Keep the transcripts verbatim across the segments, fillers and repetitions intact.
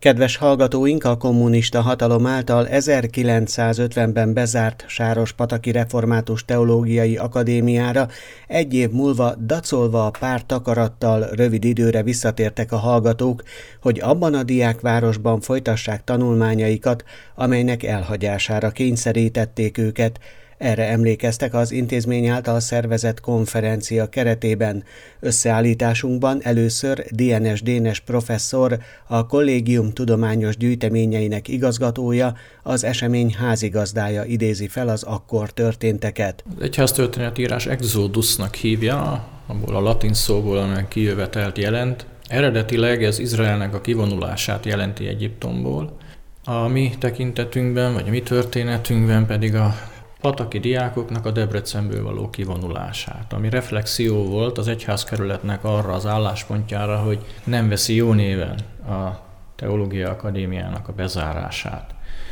Kedves hallgatóink, a kommunista hatalom által ezerkilencszázötvenben bezárt Sárospataki Református Teológiai Akadémiára egy év múlva dacolva a párt akarattal rövid időre visszatértek a hallgatók, hogy abban a diákvárosban folytassák tanulmányaikat, amelynek elhagyására kényszerítették őket. Erre emlékeztek az intézmény által szervezett konferencia keretében. Összeállításunkban először Dienes Dénes professzor, a kollégium tudományos gyűjteményeinek igazgatója, az esemény házigazdája idézi fel az akkor történteket. Az egyháztörténetírás exodusnak hívja, abból a latin szóból, amely kijövetelt jelent. Eredetileg ez Izraelnek a kivonulását jelenti Egyiptomból. A mi tekintetünkben, vagy a mi történetünkben pedig a pataki diákoknak a Debrecenből való kivonulását, ami reflexió volt az egyházkerületnek arra az álláspontjára, hogy nem veszi jó néven a Teológiai Akadémiának a bezárását.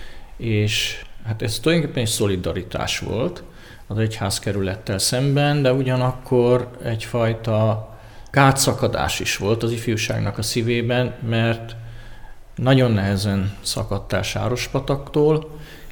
És hát ez tulajdonképpen egy szolidaritás volt az egyházkerülettel szemben, de ugyanakkor egyfajta gátszakadás is volt az ifjúságnak a szívében, mert nagyon nehezen szakadt el Sárospataktól,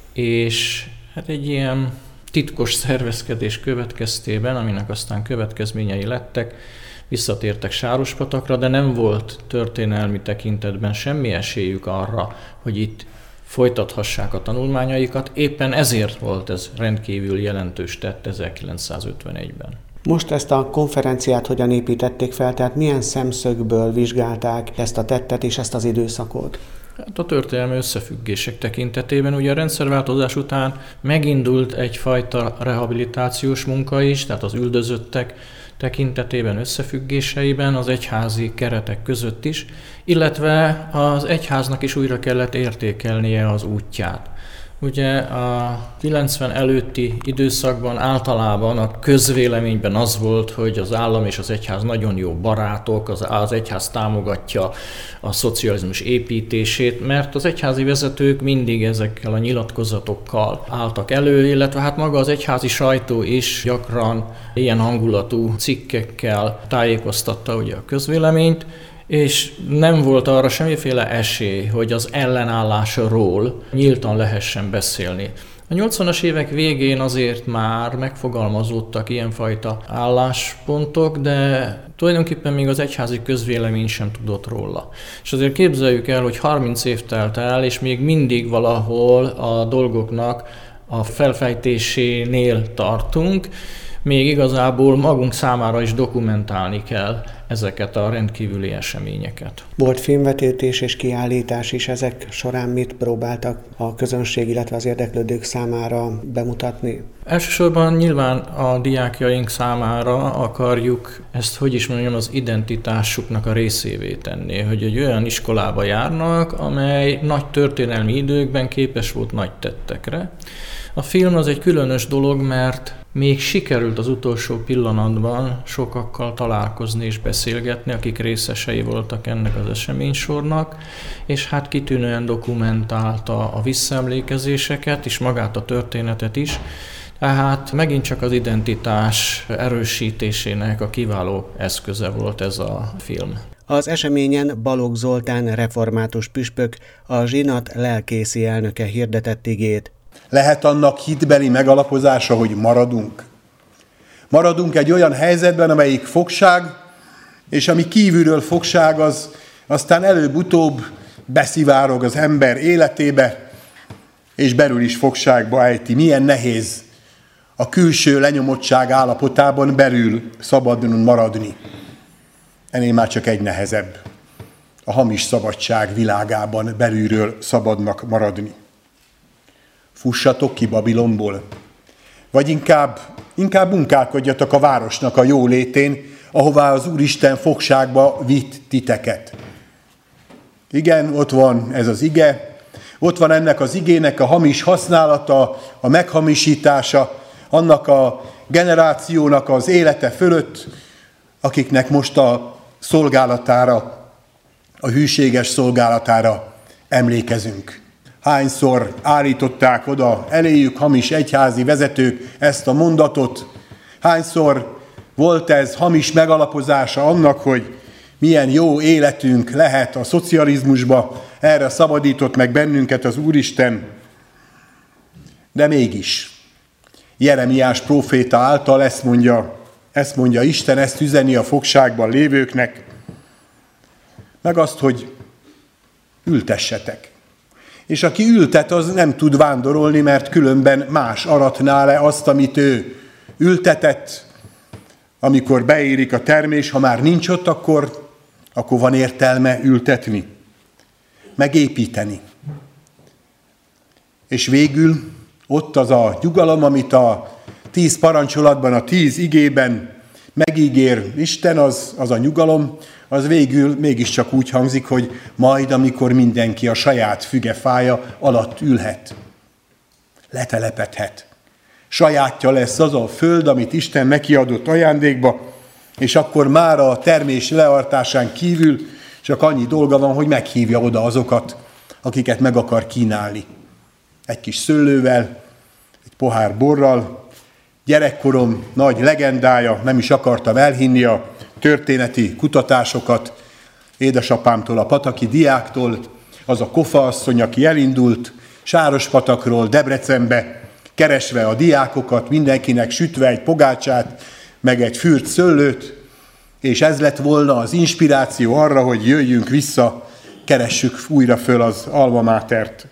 és hát egy ilyen titkos szervezkedés következtében, aminek aztán következményei lettek, visszatértek Sárospatakra, de nem volt történelmi tekintetben semmi esélyük arra, hogy itt folytathassák a tanulmányaikat. Éppen ezért volt ez rendkívül jelentős tett ezerkilencszázötvenegyben. Most ezt a konferenciát hogyan építették fel, tehát milyen szemszögből vizsgálták ezt a tettet és ezt az időszakot? Hát a történelmi összefüggések tekintetében ugye a rendszerváltozás után megindult egyfajta rehabilitációs munka is, tehát az üldözöttek tekintetében, összefüggéseiben, az egyházi keretek között is, illetve az egyháznak is újra kellett értékelnie az útját. Ugye a kilencven előtti időszakban általában a közvéleményben az volt, hogy az állam és az egyház nagyon jó barátok, az, az egyház támogatja a szocializmus építését, mert az egyházi vezetők mindig ezekkel a nyilatkozatokkal álltak elő, illetve hát maga az egyházi sajtó is gyakran ilyen hangulatú cikkekkel tájékoztatta ugye a közvéleményt, és nem volt arra semmiféle esély, hogy az ellenállásról nyíltan lehessen beszélni. A nyolcvanas évek végén azért már megfogalmazódtak ilyenfajta álláspontok, de tulajdonképpen még az egyházi közvélemény sem tudott róla. És azért képzeljük el, hogy harminc év telt el, és még mindig valahol a dolgoknak a felfejtésénél tartunk, még igazából magunk számára is dokumentálni kell ezeket a rendkívüli eseményeket. Volt filmvetítés és kiállítás is, ezek során mit próbáltak a közönség, illetve az érdeklődők számára bemutatni? Elsősorban nyilván a diákjaink számára akarjuk ezt, hogy is mondjam, az identitásuknak a részévé tenni, hogy egy olyan iskolába járnak, amely nagy történelmi időkben képes volt nagy tettekre. A film az egy különös dolog, mert még sikerült az utolsó pillanatban sokakkal találkozni és beszélgetni, akik részesei voltak ennek az eseménysornak, és hát kitűnően dokumentálta a visszaemlékezéseket és magát a történetet is, tehát megint csak az identitás erősítésének a kiváló eszköze volt ez a film. Az eseményen Balogh Zoltán református püspök, a zsinat lelkészi elnöke hirdetett igét. Lehet annak hitbeli megalapozása, hogy maradunk? Maradunk egy olyan helyzetben, amelyik fogság, és ami kívülről fogság, az aztán előbb-utóbb beszivárog az ember életébe, és belül is fogságba ejti. Milyen nehéz a külső lenyomottság állapotában belül szabadon maradni. Ennél már csak egy nehezebb. A hamis szabadság világában belülről szabadnak maradni. Fussatok ki Babilonból, vagy inkább, inkább munkálkodjatok a városnak a jólétén, ahová az Úristen fogságba vitt titeket. Igen, ott van ez az ige, ott van ennek az igének a hamis használata, a meghamisítása, annak a generációnak az élete fölött, akiknek most a szolgálatára, a hűséges szolgálatára emlékezünk. Hányszor állították oda eléjük hamis egyházi vezetők ezt a mondatot, hányszor volt ez hamis megalapozása annak, hogy milyen jó életünk lehet a szocializmusba, erre szabadított meg bennünket az Úristen, de mégis Jeremiás próféta által ezt mondja, ezt mondja Isten, ezt üzeni a fogságban lévőknek, meg azt, hogy ültessetek. És aki ültet, az nem tud vándorolni, mert különben más aratná le azt, amit ő ültetett. Amikor beérik a termés, ha már nincs ott, akkor, akkor van értelme ültetni, megépíteni. És végül ott az a nyugalom, amit a tíz parancsolatban, a tíz igében megígér Isten, az, az a nyugalom, az végül mégiscsak úgy hangzik, hogy majd, amikor mindenki a saját fügefája alatt ülhet, letelepedhet. Sajátja lesz az a föld, amit Isten neki adott ajándékba, és akkor már a termés leartásán kívül csak annyi dolga van, hogy meghívja oda azokat, akiket meg akar kínálni. Egy kis szőlővel, egy pohár borral. Gyerekkorom nagy legendája, nem is akartam elhinni a történeti kutatásokat, édesapámtól, a pataki diáktól, az a Kofa asszony, aki elindult Sárospatakról Debrecenbe, keresve a diákokat, mindenkinek sütve egy pogácsát, meg egy fűrt szőlőt, és ez lett volna az inspiráció arra, hogy jöjjünk vissza, keressük újra föl az Alma Matert.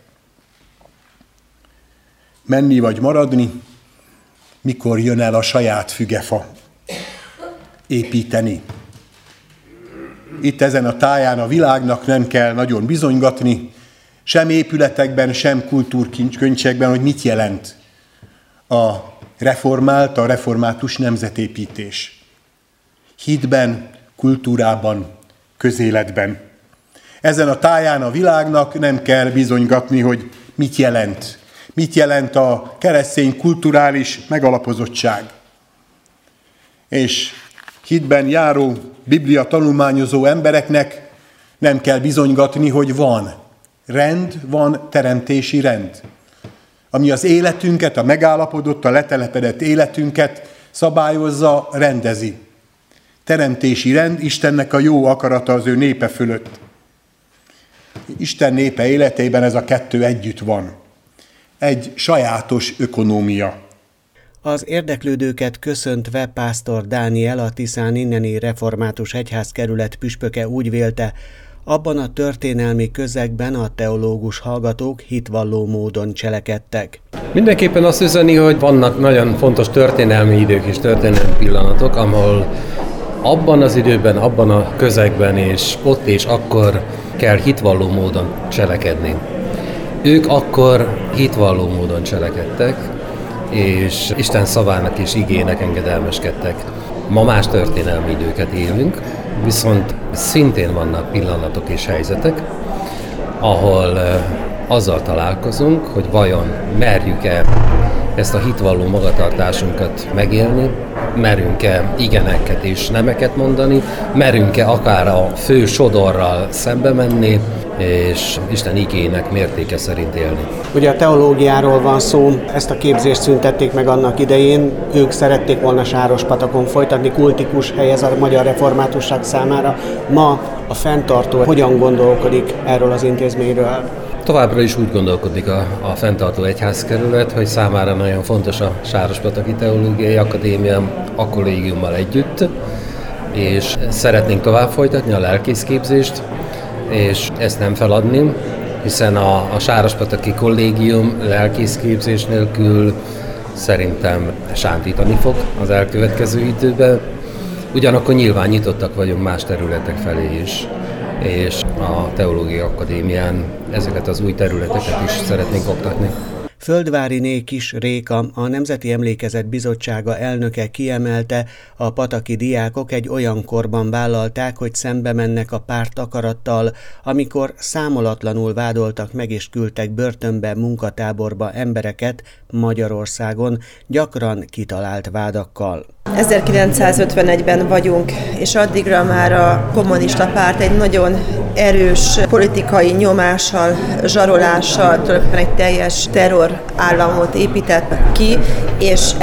Menni vagy maradni, mikor jön el a saját fügefa? Építeni. Itt ezen a táján a világnak nem kell nagyon bizonygatni, sem épületekben, sem kultúrkönyvekben, hogy mit jelent a reformált, a református nemzetépítés. Hitben, kultúrában, közéletben. Ezen a táján a világnak nem kell bizonygatni, hogy mit jelent. Mit jelent a keresztény kulturális megalapozottság. És hitben járó, Biblia tanulmányozó embereknek nem kell bizonygatni, hogy van rend, van teremtési rend, ami az életünket, a megállapodott, a letelepedett életünket szabályozza, rendezi. Teremtési rend, Istennek a jó akarata az ő népe fölött. Isten népe életében ez a kettő együtt van. Egy sajátos ökonómia. Az érdeklődőket köszöntve pásztor Dániel, a Tiszán inneni református egyházkerület püspöke úgy vélte, abban a történelmi közegben a teológus hallgatók hitvalló módon cselekedtek. Mindenképpen azt üzeni, hogy vannak nagyon fontos történelmi idők és történelmi pillanatok, ahol abban az időben, abban a közegben és ott és akkor kell hitvalló módon cselekedni. Ők akkor hitvalló módon cselekedtek, és Isten szavának és igének engedelmeskedtek. Ma más történelmi időket élünk, viszont szintén vannak pillanatok és helyzetek, ahol azzal találkozunk, hogy vajon merjük-e ezt a hitvalló magatartásunkat megélni, merünk-e igeneket és nemeket mondani, merünk-e akár a fő sodorral szembe menni, és Isten igének mértéke szerint élni. Ugye a teológiáról van szó, ezt a képzést szüntették meg annak idején, ők szerették volna Sárospatakon folytatni, kultikus hely ez a magyar reformátusság számára. Ma a fenntartó hogyan gondolkodik erről az intézményről? Továbbra is úgy gondolkodik a, a fenntartó egyházkerület, hogy számára nagyon fontos a Sárospataki Teológiai Akadémia a kollégiummal együtt, és szeretnénk tovább folytatni a lelkészképzést, és ezt nem feladni, hiszen a, a Sárospataki kollégium lelkészképzés nélkül szerintem sántítani fog az elkövetkező időben. Ugyanakkor nyilván nyitottak vagyunk más területek felé is, és a Teológiai Akadémián ezeket az új területeket is szeretnénk oktatni. Földváriné Kis Réka, a Nemzeti Emlékezet Bizottsága elnöke kiemelte, a pataki diákok egy olyan korban vállalták, hogy szembe mennek a párt akarattal, amikor számolatlanul vádoltak meg és küldtek börtönbe, munkatáborba embereket Magyarországon, gyakran kitalált vádakkal. ezerkilencszázötvenegyben vagyunk, és addigra már a kommunista párt egy nagyon erős politikai nyomással, zsarolással, tulajdonképpen egy teljes terrorállamot épített ki, és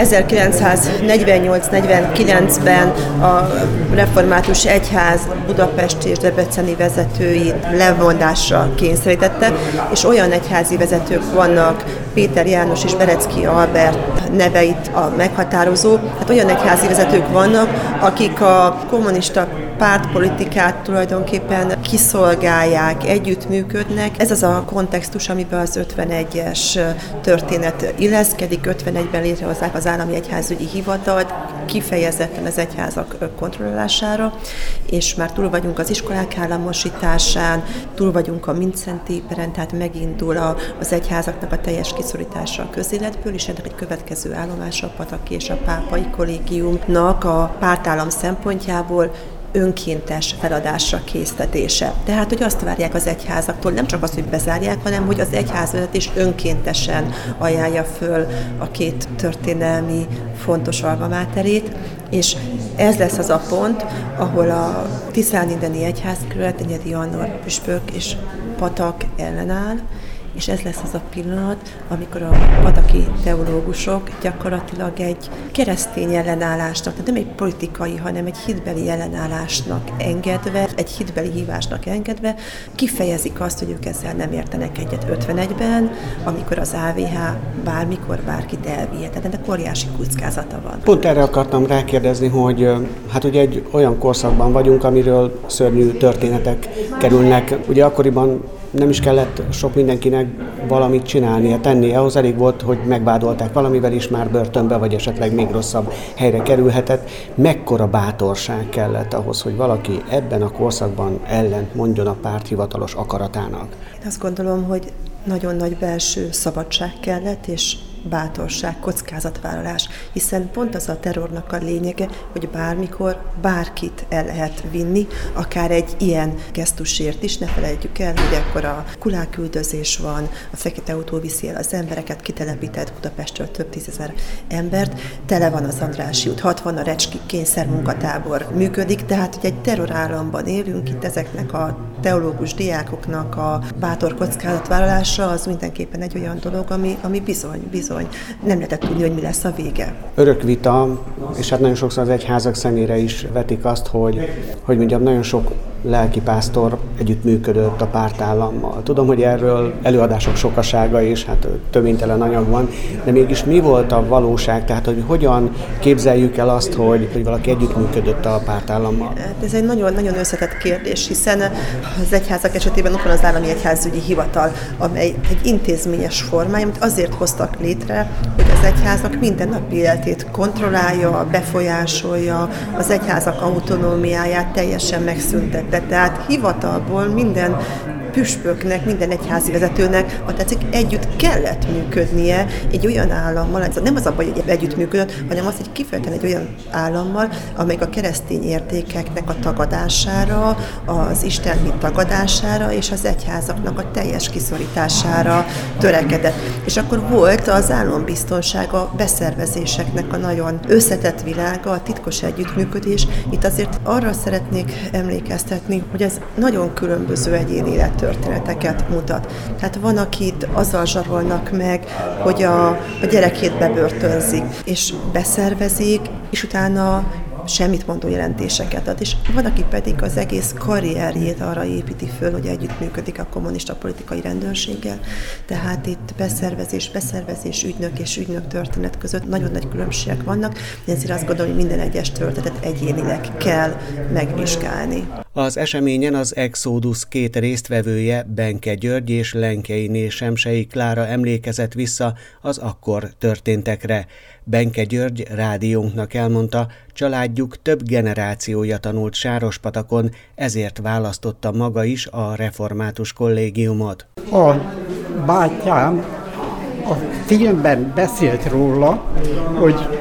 ezerkilencszáznegyvennyolc-negyvenkilencben a református egyház budapesti és debreceni vezetőit levondásra kényszerítette, és olyan egyházi vezetők vannak, Péter János és Berecki Albert neveit a meghatározó, hát olyan egyházi vezetők vannak, akik a kommunista pártpolitikát tulajdonképpen kiszolgálják, együttműködnek. Ez az a kontextus, amiben az ötvenegyes történet illeszkedik. ötvenegyben létrehozzák az Állami Egyházügyi Hivatalt, kifejezetten az egyházak kontrollására, és már túl vagyunk az iskolák államosításán, túl vagyunk a Mindszentéren, tehát megindul a, az egyházaknak a teljes kiszorítása a közéletből, és ennek egy következő állomása a Pataki és a Pápai Kollégiumnak a pártállam szempontjából önkéntes feladásra késztetése. Tehát, hogy azt várják az egyházaktól, nem csak azt, hogy bezárják, hanem hogy az egyházvezetés önkéntesen ajánlja föl a két történelmi fontos alma máterét, és ez lesz az a pont, ahol a tiszánideni egyházkerület, Enyedi Andor püspök és Patak ellenáll, és ez lesz az a pillanat, amikor a pataki teológusok gyakorlatilag egy keresztény ellenállásnak, tehát nem egy politikai, hanem egy hitbeli ellenállásnak engedve, egy hitbeli hívásnak engedve, kifejezik azt, hogy ők ezzel nem értenek egyet ötvenegyben, amikor az á vé há bármikor bárkit elvihet. Tehát ennek óriási kockázata van. Pont erre akartam rákérdezni, hogy hát ugye egy olyan korszakban vagyunk, amiről szörnyű történetek kerülnek. Ugye akkoriban nem is kellett sok mindenkinek valamit csinálnia, tennie. Ahhoz elég volt, hogy megvádolták valamivel is, már börtönbe, vagy esetleg még rosszabb helyre kerülhetett. Mekkora bátorság kellett ahhoz, hogy valaki ebben a korszakban ellent mondjon a párt hivatalos akaratának? Én azt gondolom, hogy nagyon nagy belső szabadság kellett, és bátorság, kockázatvállalás, hiszen pont az a terrornak a lényege, hogy bármikor bárkit el lehet vinni, akár egy ilyen gesztusért is. Ne felejtjük el, hogy akkor a kuláküldözés van, a fekete autó viszi el az embereket, kitelepített Budapestről több tízezer embert, tele van az Andrássy út, hatvan a Recski kényszermunkatábor működik, tehát hogy egy terrorállamban élünk, itt ezeknek a teológus diákoknak a bátor kockázatvállalása az mindenképpen egy olyan dolog, ami, ami bizony, bizony nem lehetett tudni, hogy mi lesz a vége. Örök vita, és hát nagyon sokszor az egyházak szemére is vetik azt, hogy, hogy mondjam, nagyon sok lelkipásztor együttműködött a pártállammal. Tudom, hogy erről előadások sokasága és hát többintelen anyag van, de mégis mi volt a valóság? Tehát, hogy hogyan képzeljük el azt, hogy, hogy valaki együttműködött a pártállammal? Ez egy nagyon, nagyon összetett kérdés, hiszen az egyházak esetében ott van az Állami Egyházügyi Hivatal, amely egy intézményes formája, amit azért hoztak létre, hogy az egyházak mindennapi életét kontrollálja, befolyásolja, az egyházak autonómiáját teljesen megszüntette. Tehát hivatalból minden püspöknek, minden egyházi vezetőnek, ha tetszik, együtt kellett működnie egy olyan állammal, nem az a baj, hogy együttműködött, hanem az, hogy kifejezetten egy olyan állammal, amelyik a keresztény értékeknek a tagadására, az istenhit tagadására és az egyházaknak a teljes kiszorítására törekedett. És akkor volt az állambiztonság, a beszervezéseknek a nagyon összetett világa, a titkos együttműködés. Itt azért arra szeretnék emlékeztetni, hogy ez nagyon különböző egyéni élettörténeteket mutat. Tehát van, akit azzal zsarolnak meg, hogy a, a gyerekét bebörtönzik, és beszervezik, és utána semmit mondó jelentéseket ad, és van, aki pedig az egész karrierjét arra építi föl, hogy együttműködik a kommunista politikai rendőrséggel. Tehát itt beszervezés, beszervezés, ügynök és ügynök történet között nagyon nagy különbségek vannak, ezért azt gondolom, hogy minden egyes történetet egyénileg kell megvizsgálni. Az eseményen az Exodus két résztvevője, Benke György és Lenkeiné Semsei Klára emlékezett vissza az akkor történtekre. Benke György rádiónknak elmondta, családjuk több generációja tanult Sárospatakon, ezért választotta maga is a református kollégiumot. A bátyám a filmben beszélt róla, hogy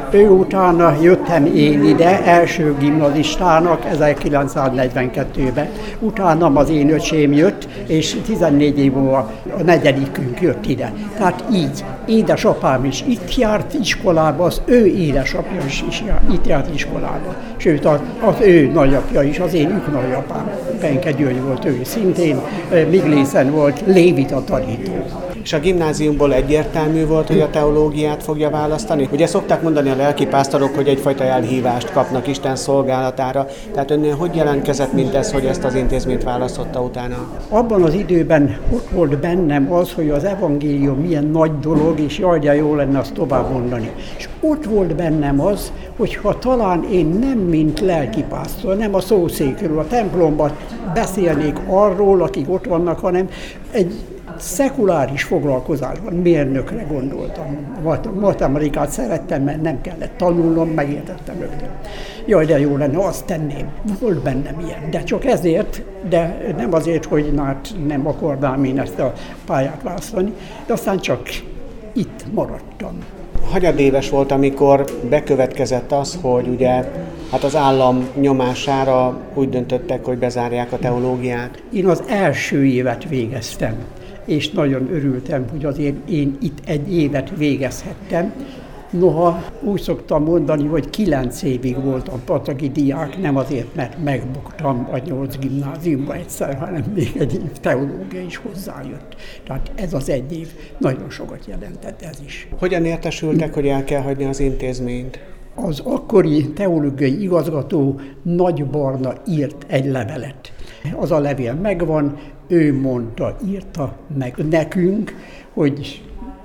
Ő utána jöttem én ide első gimnazistának ezerkilencszáznegyvenkettőben. Utána az én öcsém jött, és tizennégy év múlva a negyedikünk jött ide. Tehát így, édesapám is itt járt iskolába, az ő édesapja is, is járt, itt járt iskolába. Sőt, az, az ő nagyapja is, az én ők nagyapám. Benke György volt ő szintén, Miglészen volt Lévita tanító. És a gimnáziumból egyértelmű volt, hogy a teológiát fogja választani? Ugye szokták mondani a lelkipásztorok, hogy egyfajta elhívást kapnak Isten szolgálatára. Tehát önnél hogy jelentkezett mindez, hogy ezt az intézményt választotta utána? Abban az időben ott volt bennem az, hogy az evangélium milyen nagy dolog, és jaj, de jó lenne azt tovább mondani. És ott volt bennem az, hogyha talán én nem mint lelkipásztor, nem a szószékről, a templomban beszélnék arról, akik ott vannak, hanem egy szekuláris foglalkozásban, mérnökre gondoltam. Matematikát szerettem, mert nem kellett tanulnom, megértettem rögtön. Jaj, de jó lenne, azt tenném. Volt bennem ilyen, de csak ezért, de nem azért, hogy hát nem akarnám én ezt a pályát választani, de aztán csak itt maradtam. Hanyadéves volt, amikor bekövetkezett az, hogy ugye hát az állam nyomására úgy döntöttek, hogy bezárják a teológiát? Én az első évet végeztem, és nagyon örültem, hogy azért én itt egy évet végezhettem. Noha úgy szoktam mondani, hogy kilenc évig voltam patagi diák, nem azért, mert megbuktam a nyolc gimnáziumba egyszer, hanem még egy év teológia is hozzájött. Tehát ez az egy év nagyon sokat jelentett ez is. Hogyan értesültek, hogy el kell hagyni az intézményt? Az akkori teológiai igazgató Nagy Barna írt egy levelet. Az a levél megvan, ő mondta, írta meg nekünk, hogy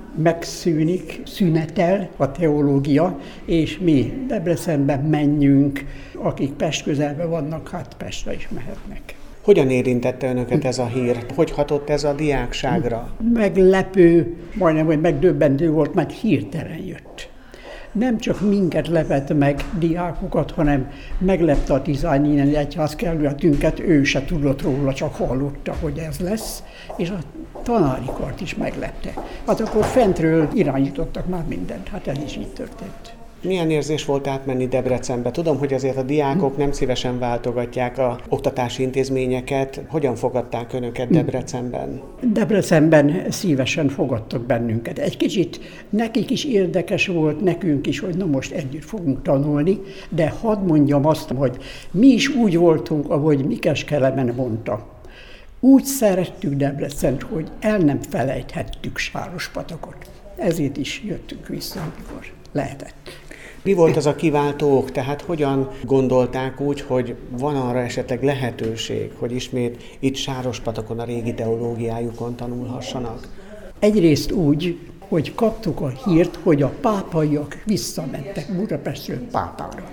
megszűnik, szünetel a teológia, és mi Debrecenben menjünk, akik Pest közelben vannak, hát Pestre is mehetnek. Hogyan érintette önöket ez a hír? Hogy hatott ez a diákságra? Meglepő, majdnem, hogy megdöbbentő volt, mert hirtelen jött. Nem csak minket lepett meg, diákokat, hanem meglepte a tizennégy egyházkerületünket, ő se tudott róla, csak hallotta, hogy ez lesz, és a tanári kart is meglepte. Hát akkor fentről irányítottak már mindent, hát ez is így történt. Milyen érzés volt átmenni Debrecenbe? Tudom, hogy azért a diákok nem szívesen váltogatják az oktatási intézményeket. Hogyan fogadták önöket Debrecenben? Debrecenben szívesen fogadtak bennünket. Egy kicsit nekik is érdekes volt, nekünk is, hogy na most együtt fogunk tanulni, de hadd mondjam azt, hogy mi is úgy voltunk, ahogy Mikes Kelemen mondta. Úgy szerettük Debrecent, hogy el nem felejthettük Sárospatakot. Ezért is jöttünk vissza, amikor lehetett. Mi volt az a kiváltó ok? Tehát hogyan gondolták úgy, hogy van arra esetleg lehetőség, hogy ismét itt Sárospatakon a régi teológiájukon tanulhassanak? Egyrészt úgy, hogy kaptuk a hírt, hogy a pápaiak visszamentek Budapestről pápára.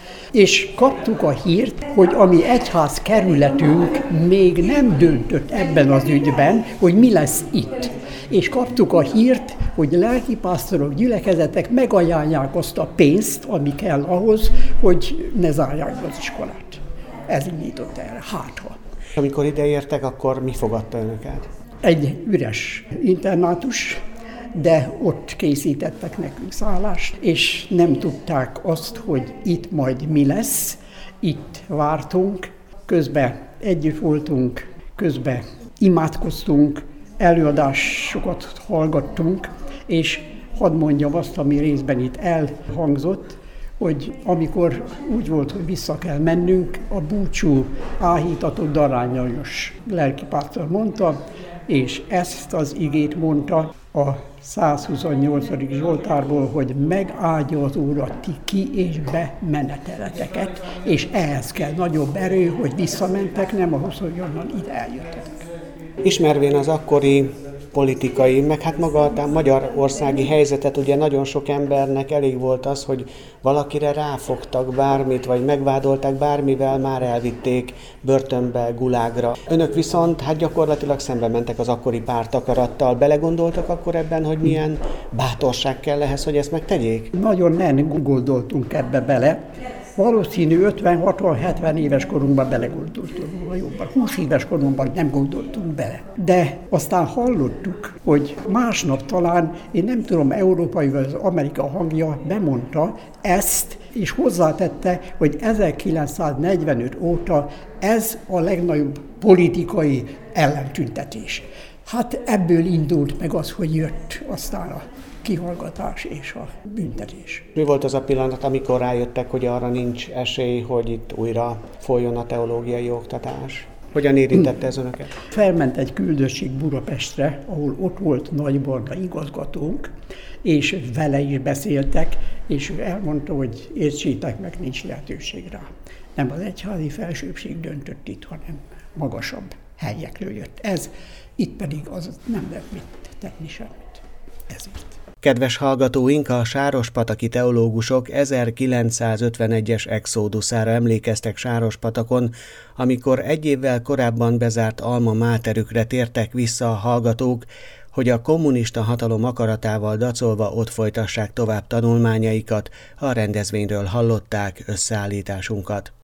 És kaptuk a hírt, hogy a mi egyház kerületünk még nem döntött ebben az ügyben, hogy mi lesz itt. És kaptuk a hírt, hogy lelkipásztorok, gyülekezetek megajánlják azt a pénzt, ami kell ahhoz, hogy ne zárják az iskolát. Ez indított erre, hát ha. Amikor ideértek, akkor mi fogadta önöket? Egy üres internátus, de ott készítettek nekünk szállást, és nem tudták azt, hogy itt majd mi lesz. Itt vártunk, közben együtt voltunk, közben imádkoztunk, előadásokat hallgattunk, és hadd mondjam azt, ami részben itt elhangzott, hogy amikor úgy volt, hogy vissza kell mennünk, a búcsú áhítatott darányos lelkipásztor mondta, és ezt az igét mondta a százhuszonnyolcadik Zsoltárból, hogy megáldja az Úr a ti ki- és bemeneteleteket, és ehhez kell nagyobb erő, hogy visszamentek, nem ahhoz, hogy onnan ide eljöttetek. Ismervén az akkori politikai, meg hát maga a magyarországi helyzetet, ugye nagyon sok embernek elég volt az, hogy valakire ráfogtak bármit, vagy megvádolták bármivel, már elvitték börtönbe, gulágra. Önök viszont hát gyakorlatilag szembe mentek az akkori pártakarattal. Belegondoltak akkor ebben, hogy milyen bátorság kell ehhez, hogy ezt megtegyék? Nagyon nem gondoltunk ebbe bele. Valószínű ötven-hatvan-hetven éves korunkban belegondoltunk, vagy jobban, húsz éves korunkban nem gondoltunk bele. De aztán hallottuk, hogy másnap talán, én nem tudom, európai vagy az Amerika hangja bemondta ezt, és hozzátette, hogy ezerkilencszáznegyvenöt óta ez a legnagyobb politikai ellentüntetés. Hát ebből indult meg az, hogy jött aztán a kihallgatás és a büntetés. Mi volt az a pillanat, amikor rájöttek, hogy arra nincs esély, hogy itt újra folyjon a teológiai oktatás? Hogyan érintette ez önöket? Felment egy küldöttség Budapestre, ahol ott volt Nagybarna igazgatónk, és vele is beszéltek, és ő elmondta, hogy értsétek meg, nincs lehetőség rá. Nem az egyházi felsőbbség döntött itt, hanem magasabb helyekről jött ez, itt pedig az nem lehet mit tenni semmit. Ezért. Kedves hallgatóink, a sárospataki teológusok ezerkilencszázötvenegyes exóduszára emlékeztek Sárospatakon, amikor egy évvel korábban bezárt alma máterükre tértek vissza a hallgatók, hogy a kommunista hatalom akaratával dacolva ott folytassák tovább tanulmányaikat. A rendezvényről hallották összeállításunkat.